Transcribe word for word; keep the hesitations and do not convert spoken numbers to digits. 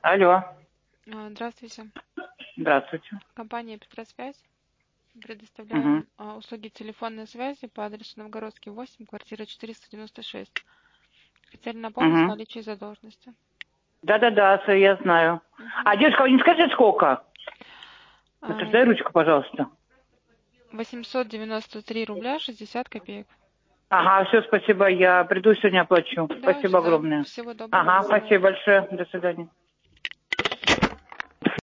Алло. А, Здравствуйте. Здравствуйте. Компания Петросвязь. Предоставляем Угу. а, услуги телефонной связи по адресу Новгородский, восемь, квартира четыреста девяносто шесть. Хотели напомнить о Угу. наличии задолженности. Да-да-да, с- я знаю. А, Мгм. девушка, вы не скажете, сколько? Это ж А, дай ручку, пожалуйста. восемьсот девяносто три рубля шестьдесят копеек. Ага, все, спасибо. Я приду сегодня оплачу. Да, Спасибо ждем. огромное. Всего доброго, до Ага, свидания. спасибо большое. До свидания.